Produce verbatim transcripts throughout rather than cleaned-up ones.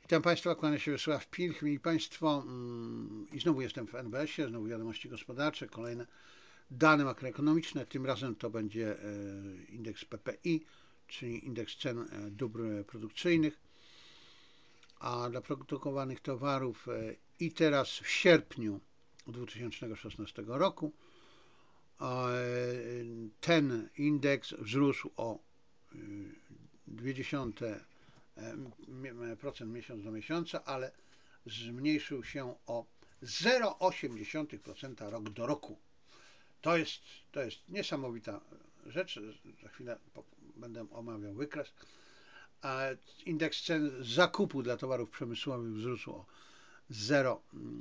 Witam Państwa, kłania się Wiesław Pilch. Mieli Państwo, i znowu jestem w N B S ie, znowu wiadomości gospodarcze, kolejne dane makroekonomiczne. Tym razem to będzie indeks P P I, czyli indeks cen dóbr produkcyjnych, a dla produkowanych towarów. I teraz w sierpniu dwa tysiące szesnastego roku ten indeks wzrósł o zero przecinek dwa procent miesiąc do miesiąca, ale zmniejszył się o zero przecinek osiem procent rok do roku. To jest, to jest niesamowita rzecz. Za chwilę będę omawiał wykres. Indeks cen zakupu dla towarów przemysłowych wzrósł o zero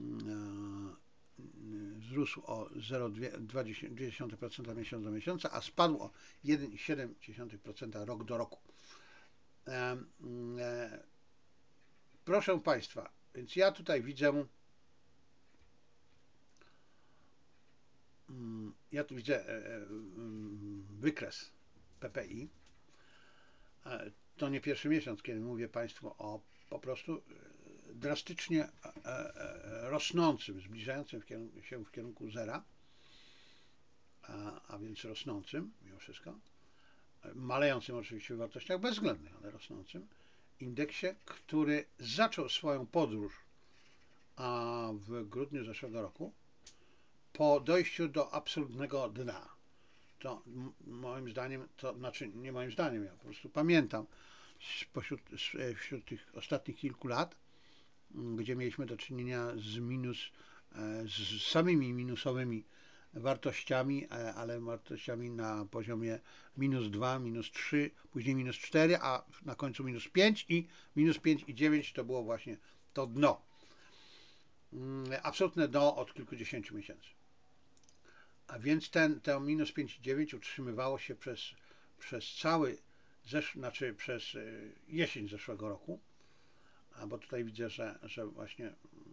wzrósł o zero przecinek dwa procent miesiąc do miesiąca, a spadł o jeden przecinek siedem procent rok do roku. Proszę Państwa, więc ja tutaj widzę, ja tu widzę wykres P P I. To nie pierwszy miesiąc, kiedy mówię Państwu o po prostu drastycznie rosnącym, zbliżającym się w kierunku zera, a, a więc rosnącym mimo wszystko, malejącym oczywiście w wartościach bezwzględnych, ale rosnącym indeksie, który zaczął swoją podróż a w grudniu zeszłego roku po dojściu do absolutnego dna. To moim zdaniem, to znaczy nie moim zdaniem, ja po prostu pamiętam spośród, wśród tych ostatnich kilku lat, gdzie mieliśmy do czynienia z minus, z samymi minusowymi wartościami, ale wartościami na poziomie minus dwa, minus trzy, później minus cztery, a na końcu minus pięć i minus pięć i dziewięć to było właśnie to dno. Absolutne dno od kilkudziesięciu miesięcy. A więc ten, to minus pięć i dziewięć utrzymywało się przez, przez cały, zesz, znaczy przez jesień zeszłego roku, bo tutaj widzę, że, że właśnie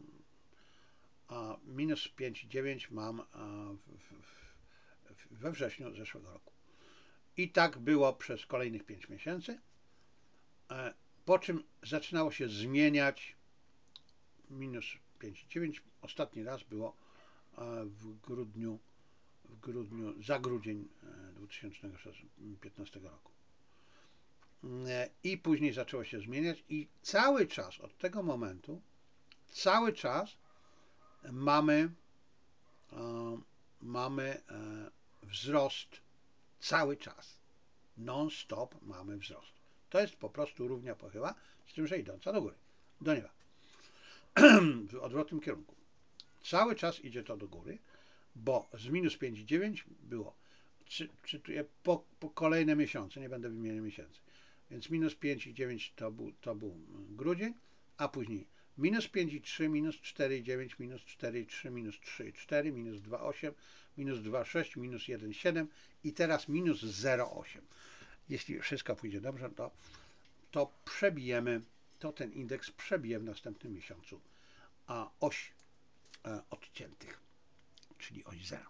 a minus pięć i dziewięć mam w, w, we wrześniu zeszłego roku. I tak było przez kolejnych pięć miesięcy, po czym zaczynało się zmieniać. Minus pięć i dziewięć ostatni raz było w grudniu, w grudniu za grudzień dwa tysiące piętnastego roku. I później zaczęło się zmieniać i cały czas od tego momentu, cały czas mamy, mamy wzrost, cały czas, non-stop mamy wzrost. To jest po prostu równia pochyła, z tym, że idąca do góry, do nieba, w odwrotnym kierunku. Cały czas idzie to do góry, bo z minus pięć i dziewięć było, czy, czytuję po, po kolejne miesiące, nie będę wymieniał miesięcy, więc minus pięć i dziewięć to był, to był grudzień, a później minus pięć i trzy, minus cztery i dziewięć, minus cztery i trzy, minus trzy i cztery, minus dwa i osiem, minus dwa i sześć, minus jeden i siedem i teraz minus zero przecinek osiem. Jeśli wszystko pójdzie dobrze, to, to przebijemy, to ten indeks przebije w następnym miesiącu a oś e, odciętych, czyli oś zero.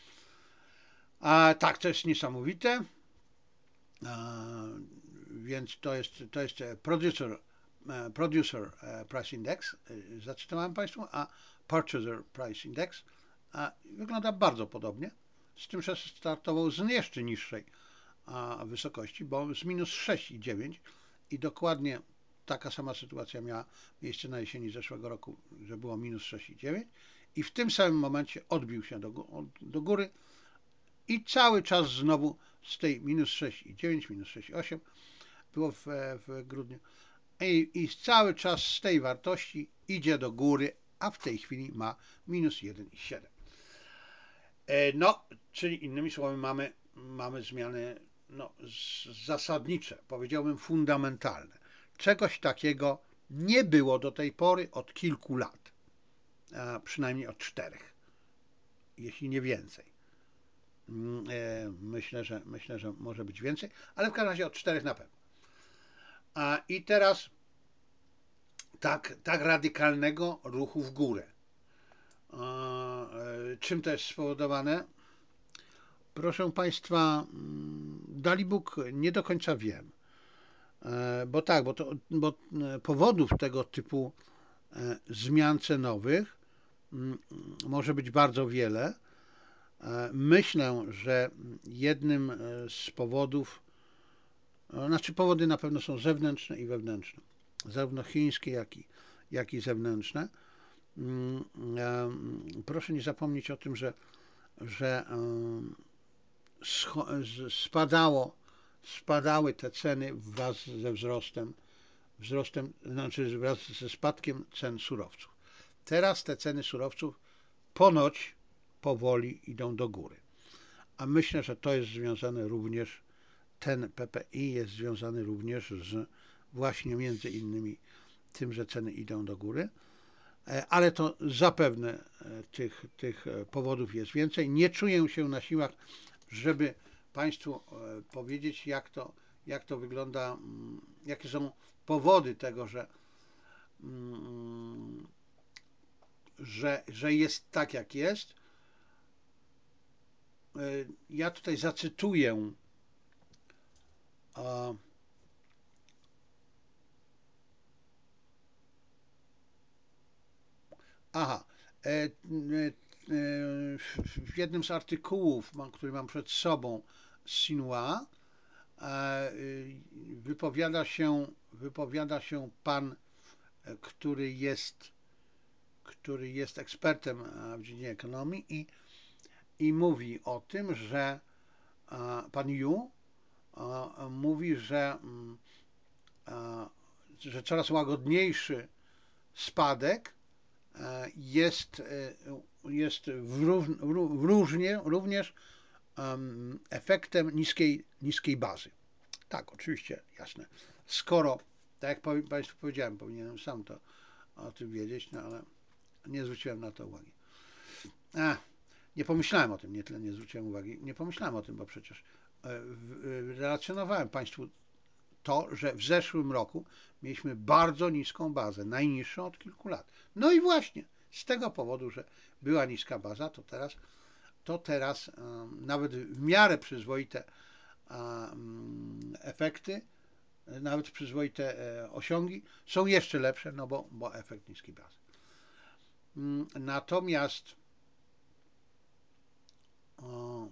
A tak, to jest niesamowite. A, więc to jest, to jest producer, producer price index, zacytowałem Państwu, a purchaser price index a wygląda bardzo podobnie, z tym, że startował z jeszcze niższej a, wysokości, bo z minus sześć i dziewięć i dokładnie taka sama sytuacja miała miejsce na jesieni zeszłego roku, że było minus sześć i dziewięć i w tym samym momencie odbił się do, do góry i cały czas znowu z tej minus sześć i dziewięć, minus sześć i osiem było w, w grudniu i, i cały czas z tej wartości idzie do góry, a w tej chwili ma minus jeden i siedem. No, czyli innymi słowy mamy, mamy zmiany no, zasadnicze, powiedziałbym fundamentalne. Czegoś takiego nie było do tej pory od kilku lat, a przynajmniej od czterech, jeśli nie więcej. Myślę, że myślę, że może być więcej, ale w każdym razie od czterech na pewno. A i teraz tak, tak radykalnego ruchu w górę. A, czym to jest spowodowane? Proszę Państwa, Dalibóg, nie do końca wiem. E, Bo tak, bo, to, bo e, powodów tego typu e, zmian cenowych mm, może być bardzo wiele. E, Myślę, że jednym e, z powodów, e, znaczy powody na pewno są zewnętrzne i wewnętrzne, zarówno chińskie, jak i, jak i zewnętrzne. Mm, e, Proszę nie zapomnieć o tym, że, że e, scho- z- spadało, spadały te ceny wraz ze wzrostem, wzrostem, znaczy wraz ze spadkiem cen surowców. Teraz te ceny surowców ponoć powoli idą do góry. A myślę, że to jest związane również, ten P P I jest związany również z właśnie między innymi tym, że ceny idą do góry. E, Ale to zapewne e, tych, tych e, powodów jest więcej. Nie czuję się na siłach, żeby Państwu e, powiedzieć, jak to, jak to wygląda, mm, jakie są powody tego, że, mm, że, że jest tak, jak jest. E, Ja tutaj zacytuję a, aha, e, e, w jednym z artykułów, który mam przed sobą z Sinła, e, wypowiada się, wypowiada się pan, e, który jest, który jest ekspertem w dziedzinie ekonomii i, i mówi o tym, że pan Yu mówi, że, mm, że coraz łagodniejszy spadek e, jest, e, jest w róż, w różnie, również um, efektem niskiej, niskiej bazy. Tak, oczywiście, jasne. Skoro, tak jak powi- Państwu powiedziałem, powinienem sam to o tym wiedzieć, no ale nie zwróciłem na to uwagi. A, nie pomyślałem o tym, nie tyle nie zwróciłem uwagi, nie pomyślałem o tym, bo przecież e, w- e, relacjonowałem Państwu to, że w zeszłym roku mieliśmy bardzo niską bazę, najniższą od kilku lat. No i właśnie z tego powodu, że była niska baza, to teraz, to teraz um, nawet w miarę przyzwoite um, efekty, nawet przyzwoite e, osiągi są jeszcze lepsze, no bo, bo efekt niskiej bazy. Mm, Natomiast o,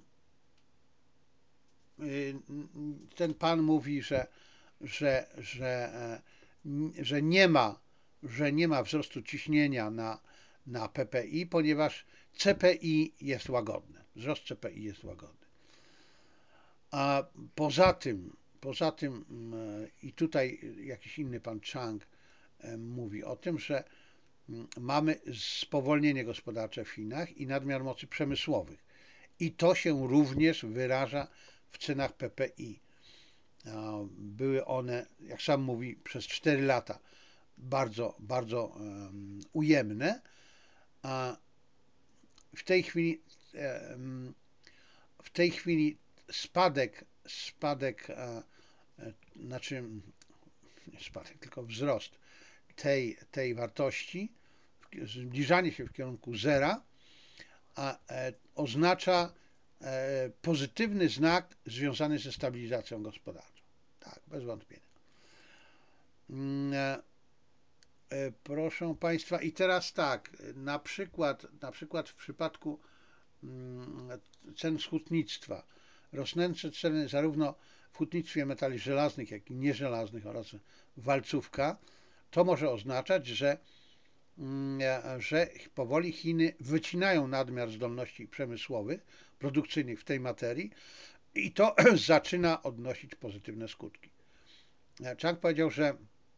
y, ten pan mówi, że, że, że, e, że nie ma, że nie ma wzrostu ciśnienia na, na P P I, ponieważ C P I jest łagodne. Wzrost C P I jest łagodny. A poza tym, poza tym mm, i tutaj jakiś inny pan Chang e, mówi o tym, że mm, mamy spowolnienie gospodarcze w Chinach i nadmiar mocy przemysłowych. I to się również wyraża w cenach P P I. Były one, jak sam mówi, przez cztery lata bardzo, bardzo um, ujemne, a w tej chwili um, w tej chwili spadek, spadek, a, znaczy nie spadek, tylko wzrost tej, tej wartości, zbliżanie się w kierunku zera, a e, oznacza e, pozytywny znak związany ze stabilizacją gospodarczą. Tak, bez wątpienia. Mm, e, E, Proszę Państwa, i teraz tak, na przykład, na przykład w przypadku mm, cen z hutnictwa, rosnące ceny zarówno w hutnictwie metali żelaznych, jak i nieżelaznych oraz walcówka, to może oznaczać, że, mm, e, że powoli Chiny wycinają nadmiar zdolności przemysłowych, produkcyjnych w tej materii i to zaczyna odnosić pozytywne skutki. E, Chang powiedział, że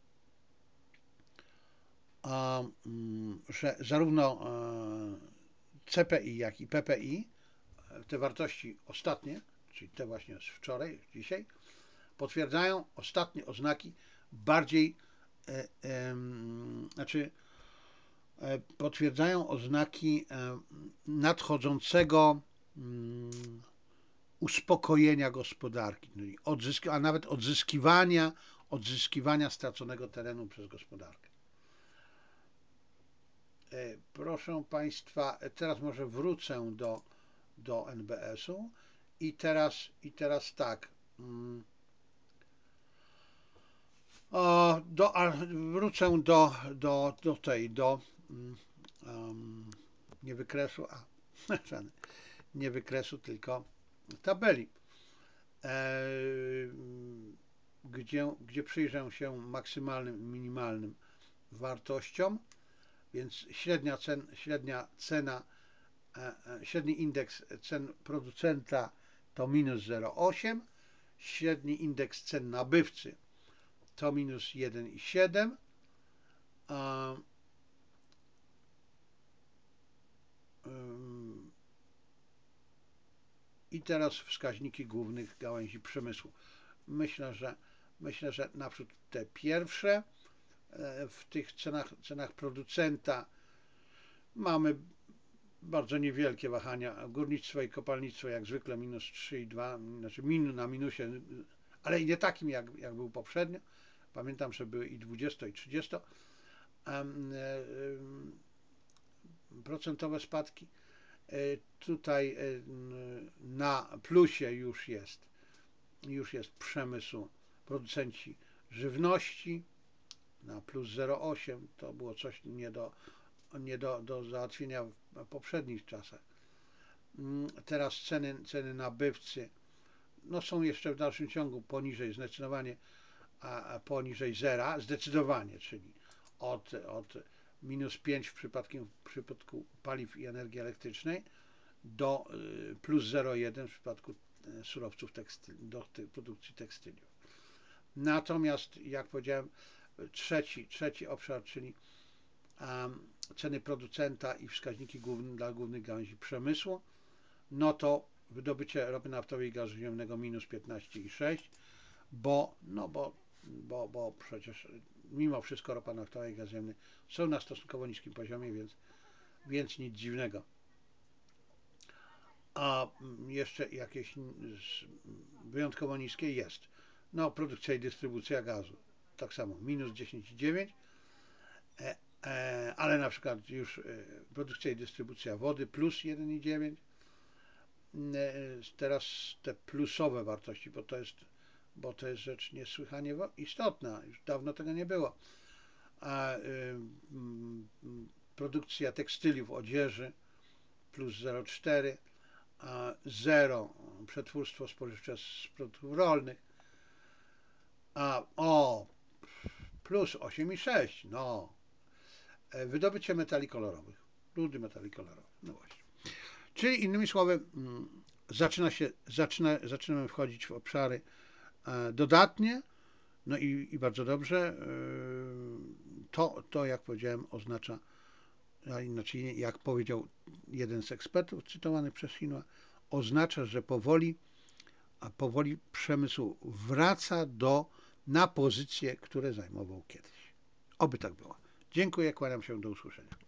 Mm, że zarówno C P I, jak i P P I, te wartości ostatnie, czyli te właśnie z wczoraj, dzisiaj, potwierdzają ostatnie oznaki bardziej, e, e, znaczy e, potwierdzają oznaki e, nadchodzącego mm, uspokojenia gospodarki, a nawet odzyskiwania, odzyskiwania straconego terenu przez gospodarkę. Proszę Państwa, teraz może wrócę do, do N B S-u i teraz, i teraz tak. O, do, a, wrócę do, do, do tej, do um, nie wykresu, a nie wykresu, tylko tabeli, e, gdzie, gdzie przyjrzę się maksymalnym i minimalnym wartościom, więc średnia, cen, średnia cena, e, e, średni indeks cen producenta to minus zero przecinek osiem, średni indeks cen nabywcy to minus jeden przecinek siedem, a, ym, i teraz wskaźniki głównych gałęzi przemysłu. Myślę, że myślę, że naprzód te pierwsze, e, w tych cenach, cenach producenta mamy bardzo niewielkie wahania. Górnictwo i kopalnictwo jak zwykle minus trzy przecinek dwa, znaczy min na minusie, ale i nie takim jak, jak był poprzednio. Pamiętam, że były i dwadzieścia i trzydzieści procentowe spadki. Tutaj na plusie już jest, już jest przemysł, producenci żywności na plus zero przecinek osiem, to było coś nie do, nie do, do załatwienia w poprzednich czasach. Teraz ceny, ceny nabywcy no są jeszcze w dalszym ciągu poniżej, zdecydowanie a, a poniżej zera, zdecydowanie, czyli od, od minus pięć w przypadku, w przypadku paliw i energii elektrycznej do plus zero przecinek jeden w przypadku surowców tekstyl, do produkcji tekstyliów. Natomiast, jak powiedziałem, trzeci, trzeci obszar, czyli um, ceny producenta i wskaźniki główne dla głównych gałęzi przemysłu, no to wydobycie ropy naftowej i gazu ziemnego minus piętnaście przecinek sześć, bo, no bo, bo, bo przecież mimo wszystko ropa naftowa i gaz ziemny są na stosunkowo niskim poziomie, więc, więc nic dziwnego. A jeszcze jakieś wyjątkowo niskie jest. No, produkcja i dystrybucja gazu. Tak samo, minus dziesięć przecinek dziewięć, e, e, ale na przykład już e, produkcja i dystrybucja wody plus jeden przecinek dziewięć. E, teraz te plusowe wartości, bo to jest, bo to jest rzecz niesłychanie istotna. Już dawno tego nie było. A, y, y, produkcja tekstyliów, odzieży plus zero przecinek cztery, zero przetwórstwo spożywcze z produktów rolnych, a o plus osiem przecinek sześć, no wydobycie metali kolorowych, rudy metali kolorowych, no właśnie. Czyli innymi słowy zaczyna się, zaczyna, zaczynamy wchodzić w obszary dodatnie, no i, i bardzo dobrze. To, to, jak powiedziałem, oznacza, a inaczej jak powiedział jeden z ekspertów cytowany przez Chinła, oznacza, że powoli, a powoli przemysł wraca do, na pozycje, które zajmował kiedyś. Oby tak było. Dziękuję, kłaniam się, do usłyszenia.